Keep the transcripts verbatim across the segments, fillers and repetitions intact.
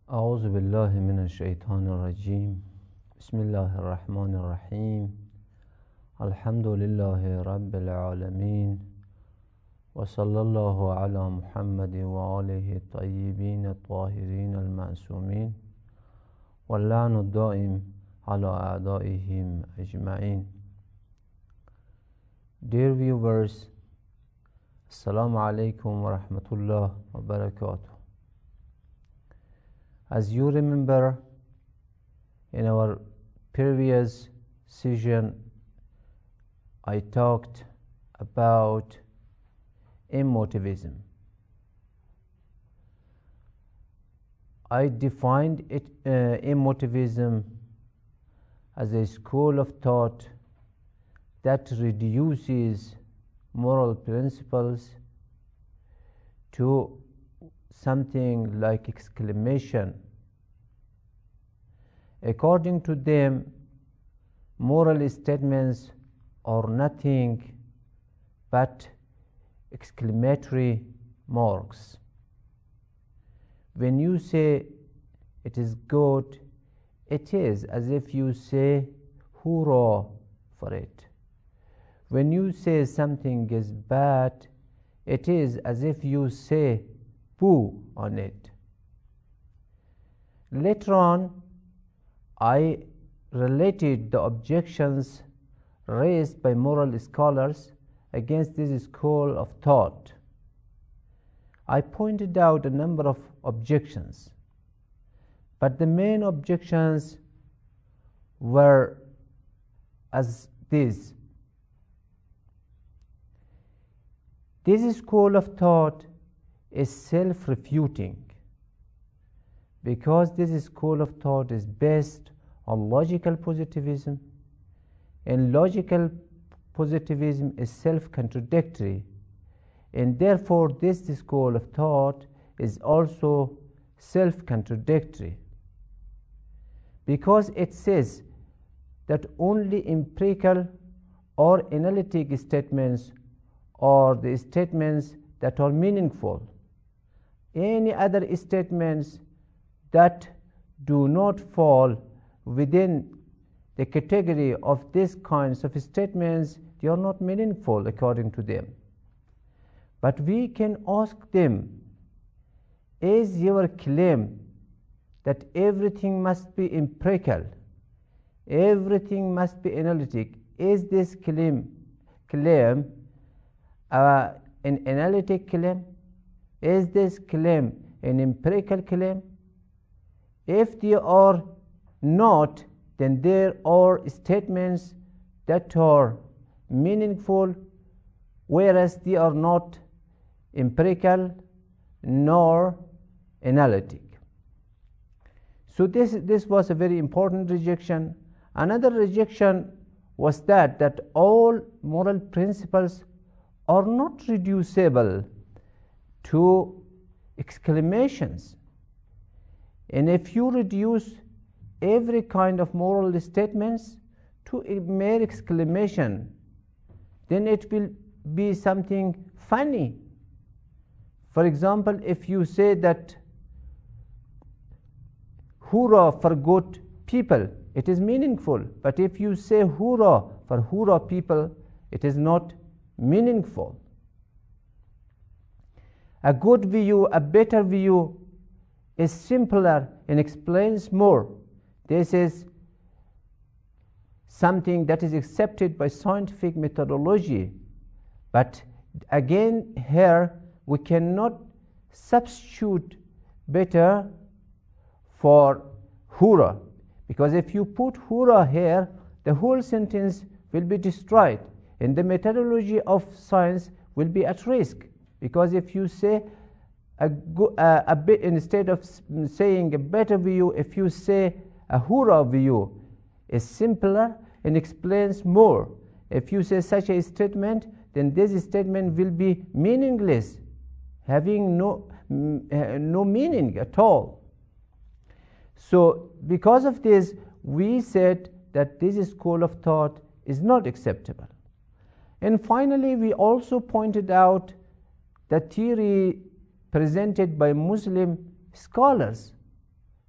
أعوذ بالله من الشيطان الرجيم بسم الله الرحمن الرحيم الحمد لله رب العالمين وصلى الله على محمد وآله الطيبين الطاهرين المعصومين واللعن الدائم على أعدائهم أجمعين. Dear viewers, Assalamu alaikum wa rahmatullah wa barakatuh. As you remember, in our previous session, I talked about emotivism. I defined it, uh, emotivism as a school of thought that reduces moral principles to something like exclamation. According to them, moral statements are nothing but exclamatory marks. When you say it is good, it is as if you say hoorah for it. When you say something is bad, it is as if you say boo on it. Later on, I related the objections raised by moral scholars against this school of thought. I pointed out a number of objections, but the main objections were as these. This school of thought is self-refuting because this school of thought is based on logical positivism, and logical positivism is self-contradictory, and therefore this school of thought is also self-contradictory because it says that only empirical or analytic statements are the statements that are meaningful. Any other statements that do not fall within the category of these kinds of statements, they are not meaningful according to them. But we can ask them, is your claim that everything must be empirical, everything must be analytic, is this claim, claim uh, an analytic claim? Is this claim an empirical claim? If they are not, then there are statements that are meaningful, whereas they are not empirical nor analytic. So this, this was a very important rejection. Another rejection was that, that all moral principles are not reducible to exclamations. And if you reduce every kind of moral statements to a mere exclamation, then it will be something funny. For example, if you say that hoorah for good people, it is meaningful. But if you say hoorah for hoorah people, it is not meaningful. A good view, a better view is simpler and explains more. This is something that is accepted by scientific methodology. But again, here we cannot substitute better for hoorah, because if you put hoorah here, the whole sentence will be destroyed, and the methodology of science will be at risk. Because if you say a, go, uh, a bit, instead of saying a better view, if you say a hoorah view is simpler and explains more. If you say such a statement, then this statement will be meaningless, having no, uh, no meaning at all. So because of this, we said that this school of thought is not acceptable. And finally, we also pointed out the theory presented by Muslim scholars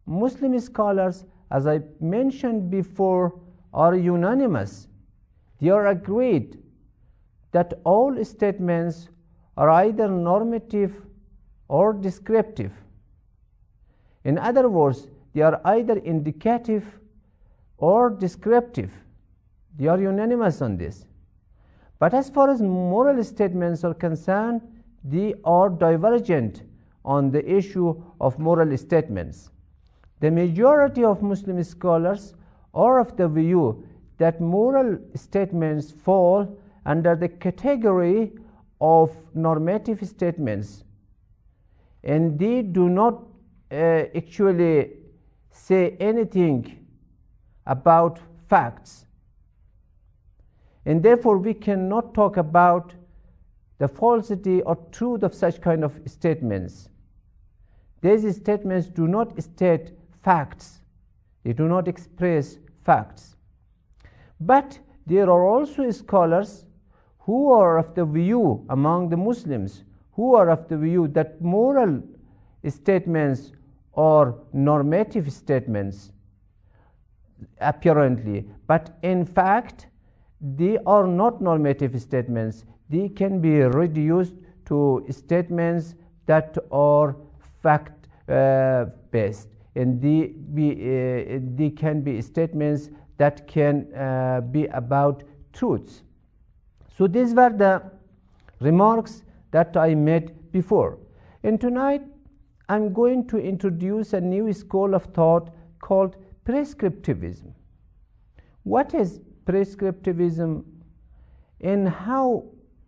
Muslim scholars, as I mentioned before, are unanimous. They are agreed that all statements are either normative or descriptive. In other words, they are either indicative or descriptive. They are unanimous on this. But as far as moral statements are concerned, they are divergent on the issue of moral statements. The majority of Muslim scholars are of the view that moral statements fall under the category of normative statements, and they do not uh, actually say anything about facts, and therefore we cannot talk about the falsity or truth of such kind of statements. These statements do not state facts, they do not express facts. But there are also scholars who are of the view among the Muslims who are of the view that moral statements are normative statements apparently, but in fact they are not normative statements. They can be reduced to statements that are fact uh, based, and they, be, uh, they can be statements that can uh, be about truths. So these were the remarks that I made before. And tonight I'm going to introduce a new school of thought called prescriptivism. What is prescriptivism, and how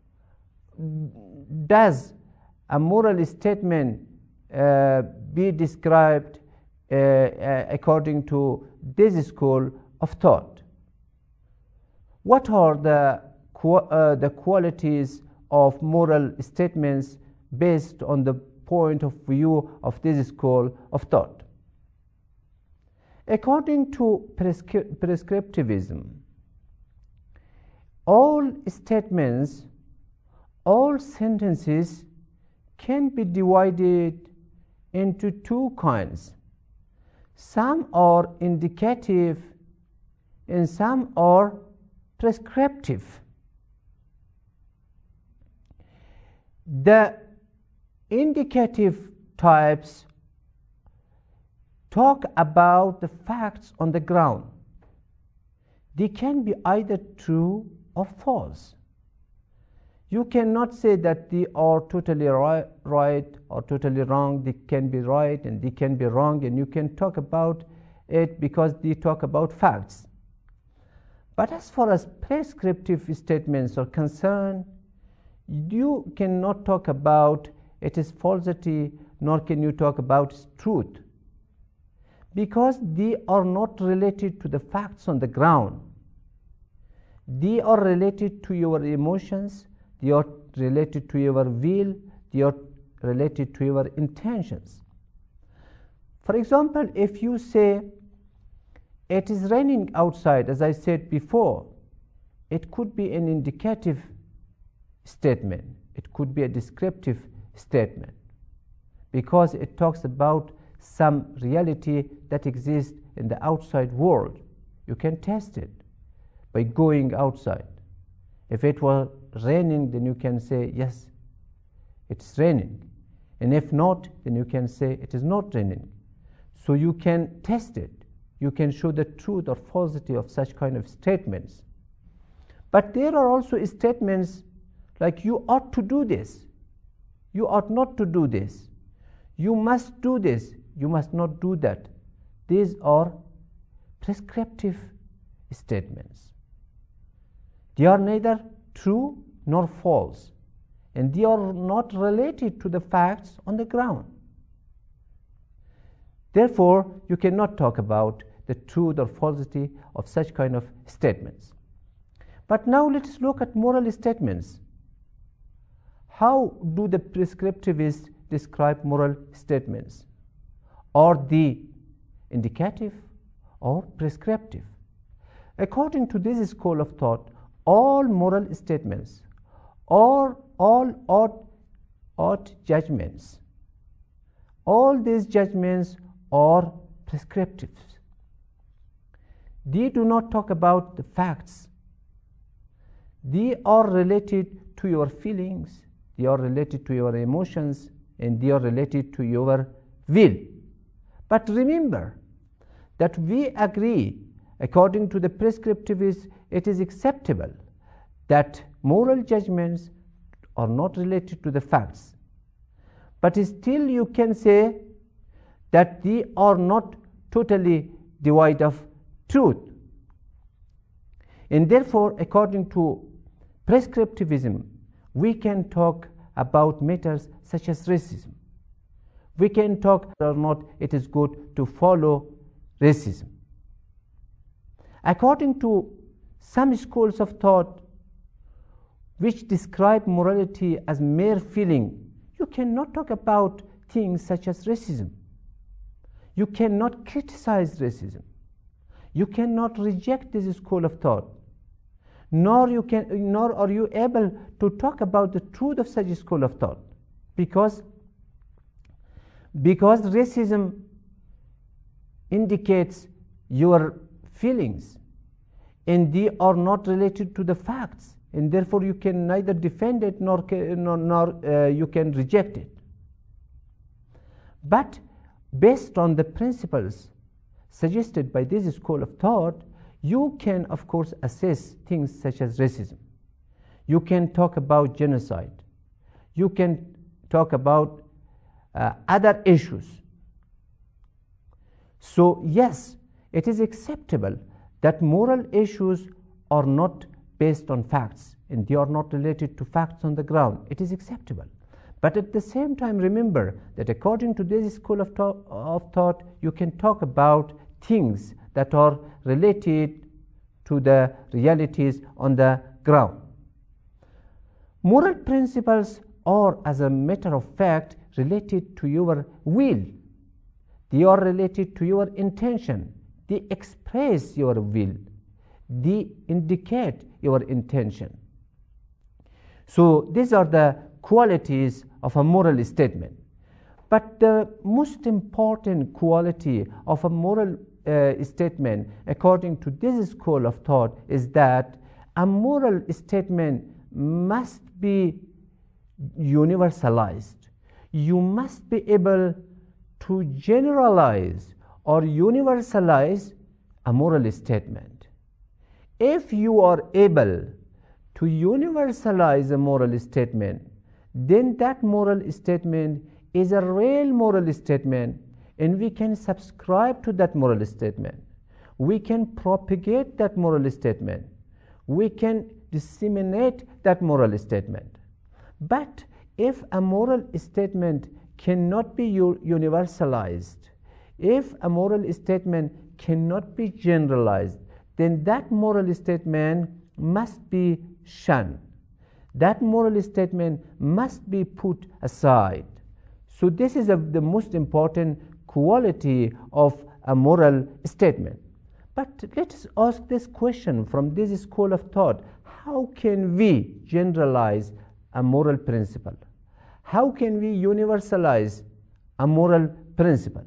does a moral statement uh, be described uh, uh, according to this school of thought? What are the, uh, the qualities of moral statements based on the point of view of this school of thought? According to prescri- prescriptivism, all statements, all sentences can be divided into two kinds. Some are indicative and some are prescriptive. The indicative types talk about the facts on the ground. They can be either true or false. You cannot say that they are totally right, right or totally wrong. They can be right and they can be wrong, and you can talk about it because they talk about facts. But as far as prescriptive statements are concerned, you cannot talk about it is falsity, nor can you talk about truth, because they are not related to the facts on the ground. They are related to your emotions, they are related to your will, they are related to your intentions. For example, if you say it is raining outside, as I said before, it could be an indicative statement, it could be a descriptive statement, because it talks about some reality that exists in the outside world. You can test it by going outside. If it were raining, then you can say, yes, it's raining. And if not, then you can say it is not raining. So you can test it. You can show the truth or falsity of such kind of statements. But there are also statements like you ought to do this, you ought not to do this, you must do this, you must not do that. These are prescriptive statements. They are neither true nor false, and they are not related to the facts on the ground. Therefore, you cannot talk about the truth or falsity of such kind of statements. But now let us look at moral statements. How do the prescriptivists describe moral statements? Are they indicative or prescriptive? According to this school of thought, all moral statements or all ought, ought judgments, all these judgments are prescriptives. They do not talk about the facts. They are related to your feelings, they are related to your emotions, and they are related to your will. But remember that we agree, according to the prescriptivists, it is acceptable that moral judgments are not related to the facts. But still you can say that they are not totally devoid of truth. And therefore, according to prescriptivism, we can talk about matters such as racism. We can talk or not it is good to follow racism. According to some schools of thought which describe morality as mere feeling, you cannot talk about things such as racism. You cannot criticize racism. You cannot reject this school of thought. Nor, you can, nor are you able to talk about the truth of such a school of thought. Because, because racism indicates your feelings, and they are not related to the facts, and therefore you can neither defend it nor, nor, nor uh, you can reject it. But based on the principles suggested by this school of thought, you can of course assess things such as racism. You can talk about genocide. You can talk about uh, other issues. So yes, it is acceptable that moral issues are not based on facts and they are not related to facts on the ground. It is acceptable. But at the same time, remember that according to this school of, to- of thought, you can talk about things that are related to the realities on the ground. Moral principles are, as a matter of fact, related to your will. They are related to your intention. They express your will. They indicate your intention. So these are the qualities of a moral statement. But the most important quality of a moral uh, statement, according to this school of thought, is that a moral statement must be universalized. You must be able to generalize or universalize a moral statement. If you are able to universalize a moral statement, then that moral statement is a real moral statement, and we can subscribe to that moral statement. We can propagate that moral statement. We can disseminate that moral statement. But if a moral statement cannot be u- universalized, if a moral statement cannot be generalized, then that moral statement must be shunned. That moral statement must be put aside. So this is a, the most important quality of a moral statement. But let us ask this question from this school of thought: how can we generalize a moral principle? How can we universalize a moral principle?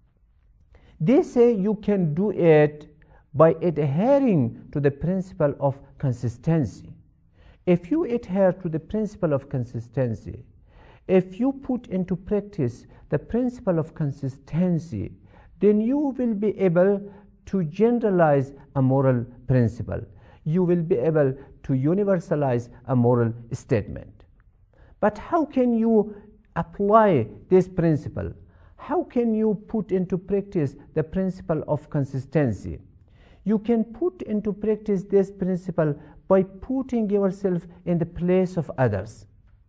They say you can do it by adhering to the principle of consistency. If you adhere to the principle of consistency, if you put into practice the principle of consistency, then you will be able to generalize a moral principle. You will be able to universalize a moral statement. But how can you apply this principle? How can you put into practice the principle of consistency? You can put into practice this principle by putting yourself in the place of others.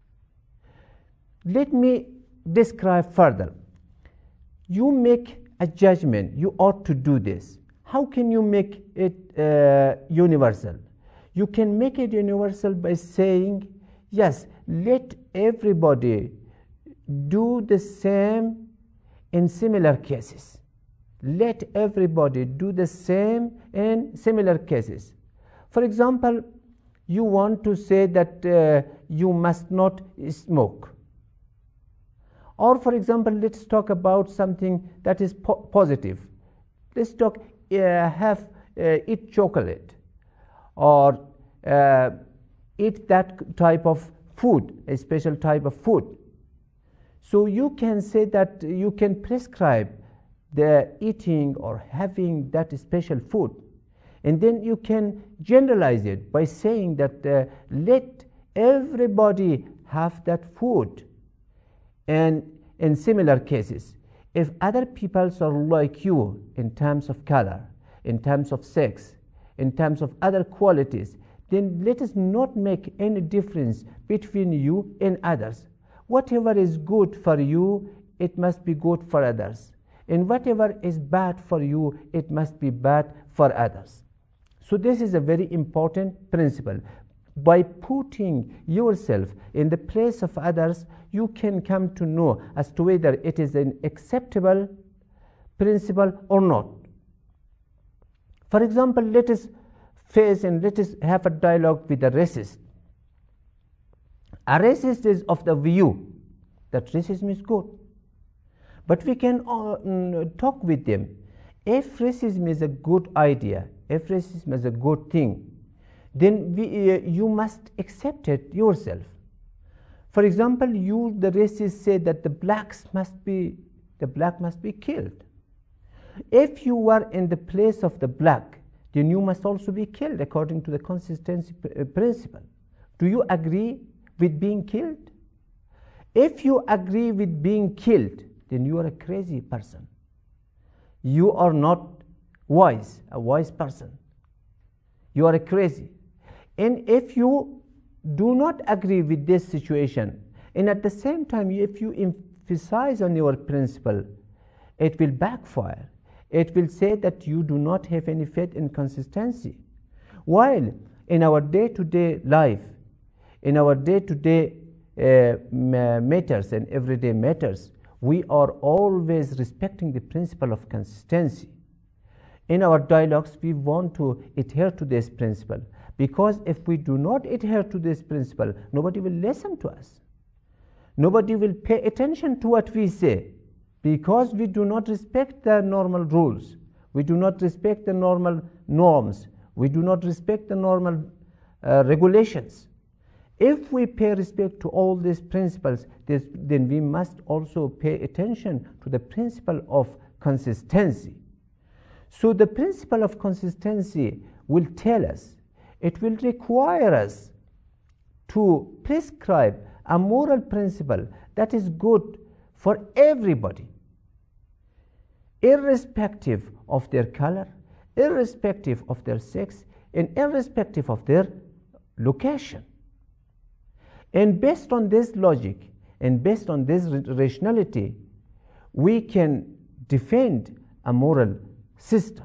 Let me describe further. You make a judgment, you ought to do this. How can you make it uh, universal? You can make it universal by saying, yes, let everybody do the same in similar cases. Let everybody do the same in similar cases. For example, you want to say that uh, you must not smoke. Or for example, let's talk about something that is po- positive. Let's talk, uh, have, uh, eat chocolate, or uh, eat that type of food, a special type of food. So you can say that you can prescribe the eating or having that special food. And then you can generalize it by saying that uh, let everybody have that food. And in similar cases, if other people are like you in terms of color, in terms of sex, in terms of other qualities, then let us not make any difference between you and others. Whatever is good for you, it must be good for others. And whatever is bad for you, it must be bad for others. So this is a very important principle. By putting yourself in the place of others, you can come to know as to whether it is an acceptable principle or not. For example, let us face and let us have a dialogue with a racist. A racist is of the view that racism is good. But we can uh, mm, talk with them. If racism is a good idea, if racism is a good thing, then we, uh, you must accept it yourself. For example, you, the racists, say that the blacks must be, the black must be killed. If you are in the place of the black, then you must also be killed according to the consistency pr- uh, principle. Do you agree with being killed? If you agree with being killed, then you are a crazy person. You are not wise, a wise person. You are a crazy. And if you do not agree with this situation, and at the same time, if you emphasize on your principle, it will backfire. It will say that you do not have any faith in consistency. While in our day-to-day life, in our day-to-day uh, matters and everyday matters, we are always respecting the principle of consistency. In our dialogues, we want to adhere to this principle, because if we do not adhere to this principle, nobody will listen to us. Nobody will pay attention to what we say, because we do not respect the normal rules. We do not respect the normal norms. We do not respect the normal uh, regulations. If we pay respect to all these principles, this, then we must also pay attention to the principle of consistency. So the principle of consistency will tell us, it will require us to prescribe a moral principle that is good for everybody, irrespective of their color, irrespective of their sex, and irrespective of their location. And based on this logic and based on this rationality, we can defend a moral system.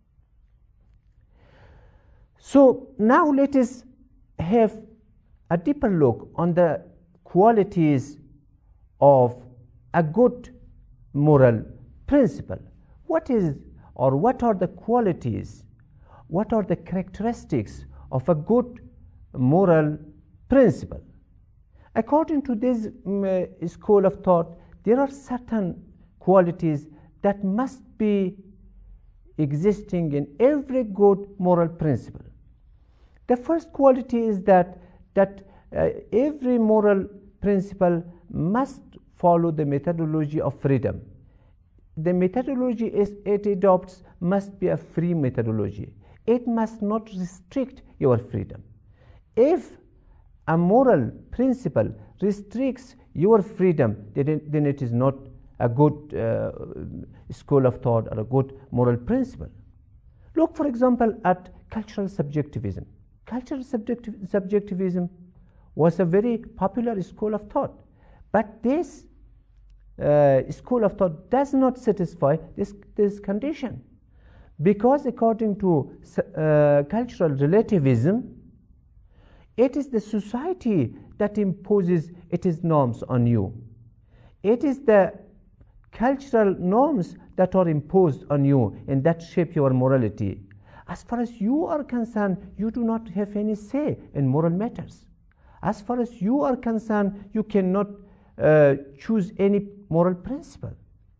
So now let us have a deeper look on the qualities of a good moral principle. What is or what are the qualities, what are the characteristics of a good moral principle? According to this um, uh, school of thought, there are certain qualities that must be existing in every good moral principle. The first quality is that, that uh, every moral principle must follow the methodology of freedom. The methodology is, it adopts must be a free methodology. It must not restrict your freedom. If a moral principle restricts your freedom, then, then it is not a good uh, school of thought or a good moral principle. Look, for example, at cultural subjectivism. Cultural subjectiv subjectivism was a very popular school of thought, but this uh, school of thought does not satisfy this, this condition, because according to uh, cultural relativism, it is the society that imposes its norms on you. It is the cultural norms that are imposed on you and that shape your morality. As far as you are concerned, you do not have any say in moral matters. As far as you are concerned, you cannot uh, choose any moral principle.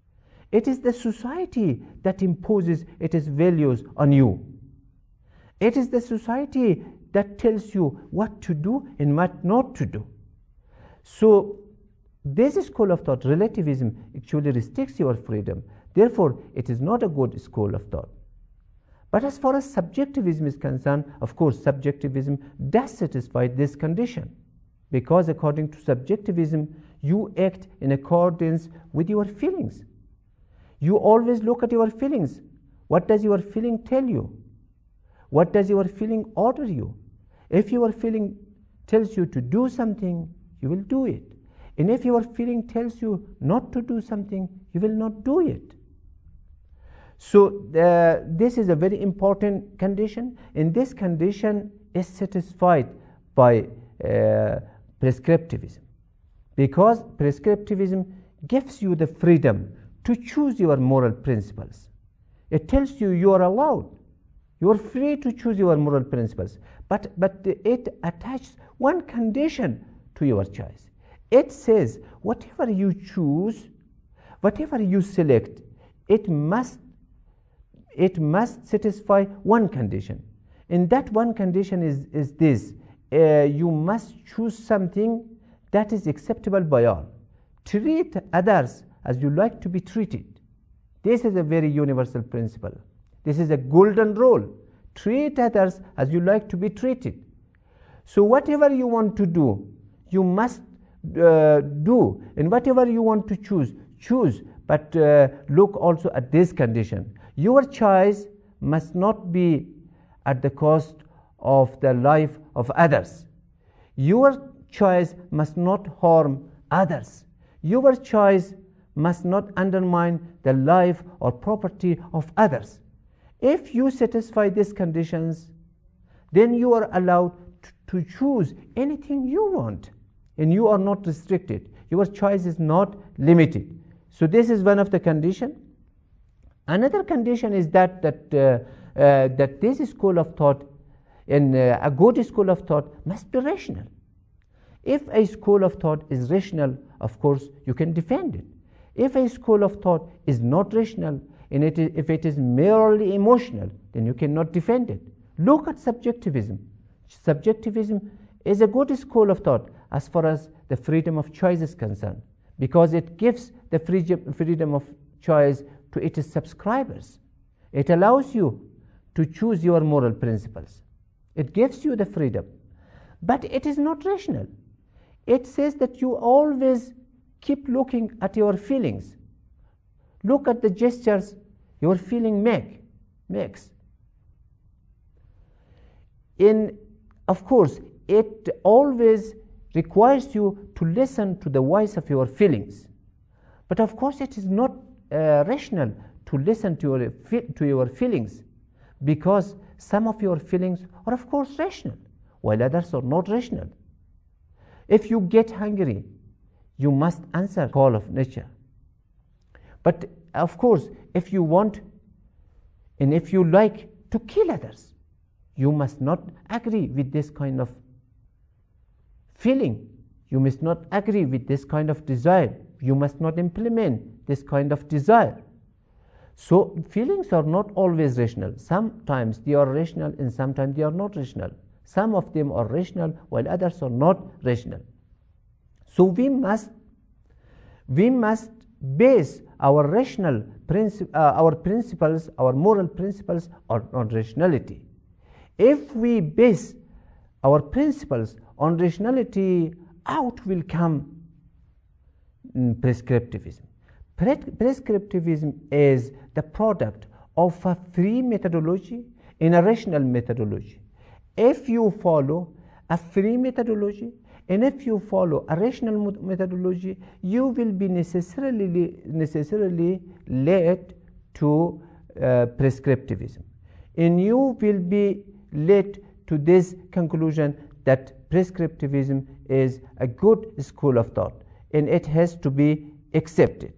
It is the society that imposes its values on you. It is the society that tells you what to do and what not to do. So this school of thought, relativism, actually restricts your freedom. Therefore, it is not a good school of thought. But as far as subjectivism is concerned, of course, subjectivism does satisfy this condition, because according to subjectivism, you act in accordance with your feelings. You always look at your feelings. What does your feeling tell you? What does your feeling order you? If your feeling tells you to do something, you will do it. And if your feeling tells you not to do something, you will not do it. So uh, this is a very important condition, and this condition is satisfied by uh, prescriptivism, because prescriptivism gives you the freedom to choose your moral principles. It tells you you are allowed, you are free to choose your moral principles, but, but it attaches one condition to your choice. It says whatever you choose, whatever you select, it must it must satisfy one condition. And that one condition is, is this. Uh, you must choose something that is acceptable by all. Treat others as you like to be treated. This is a very universal principle. This is a golden rule. Treat others as you like to be treated. So whatever you want to do, you must uh, do. And whatever you want to choose, choose. But uh, look also at this condition. Your choice must not be at the cost of the life of others. Your choice must not harm others. Your choice must not undermine the life or property of others. If you satisfy these conditions, then you are allowed to choose anything you want, and you are not restricted. Your choice is not limited. So this is one of the conditions. Another condition is that that uh, uh, that this school of thought, and uh, a good school of thought, must be rational. If a school of thought is rational, of course you can defend it. If a school of thought is not rational, and it is, if it is merely emotional, then you cannot defend it. Look at subjectivism. Subjectivism is a good school of thought as far as the freedom of choice is concerned, because it gives the freedom of choice to its subscribers. It allows you to choose your moral principles. It gives you the freedom. But it is not rational. It says that you always keep looking at your feelings. Look at the gestures your feeling make, makes. In, of course, it always requires you to listen to the voice of your feelings. But of course it is not uh, rational to listen to your, to your feelings, because some of your feelings are of course rational, while others are not rational. If you get hungry, you must answer the call of nature. But of course, if you want and if you like to kill others, you must not agree with this kind of feeling. You must not agree with this kind of desire. You must not implement this kind of desire. So feelings are not always rational. Sometimes they are rational and sometimes they are not rational. Some of them are rational while others are not rational. So we must we must base our rational princi- uh, our principles, our moral principles on, on rationality. If we base our principles on rationality, out will come mm, prescriptivism. Pre- prescriptivism is the product of a free methodology and a rational methodology. If you follow a free methodology and if you follow a rational methodology, you will be necessarily necessarily led to uh, prescriptivism, and you will be led to this conclusion that prescriptivism is a good school of thought and it has to be accepted.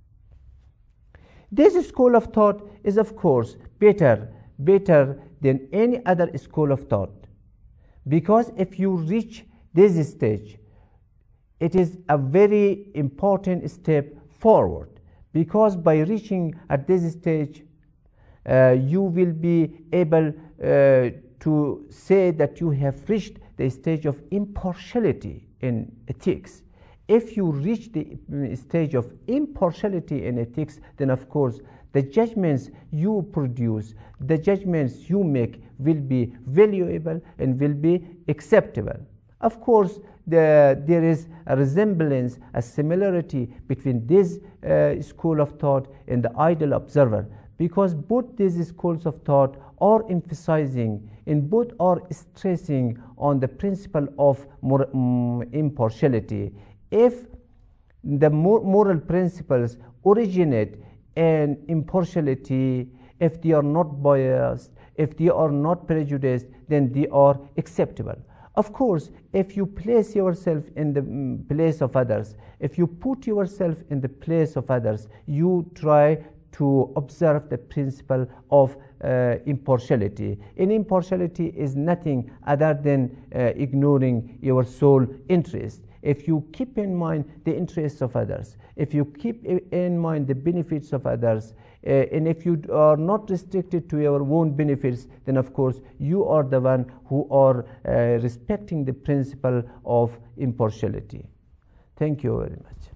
This school of thought is of course better better than any other school of thought, because if you reach this stage, it is a very important step forward, because by reaching at this stage, uh, you will be able uh, to say that you have reached the stage of impartiality in ethics. If you reach the stage of impartiality in ethics, then of course the judgments you produce, the judgments you make will be valuable and will be acceptable. Of course, the, there is a resemblance, a similarity between this uh, school of thought and the ideal observer, because both these schools of thought are emphasizing and both are stressing on the principle of mor um, impartiality. If the mor moral principles originate in impartiality, if they are not biased, if they are not prejudiced, then they are acceptable. Of course, if you place yourself in the mm, place of others, if you put yourself in the place of others, you try to observe the principle of uh, impartiality. And impartiality is nothing other than uh, ignoring your sole interest. If you keep in mind the interests of others, if you keep in mind the benefits of others, uh, and if you are not restricted to your own benefits, then of course you are the one who are uh, respecting the principle of impartiality. Thank you very much.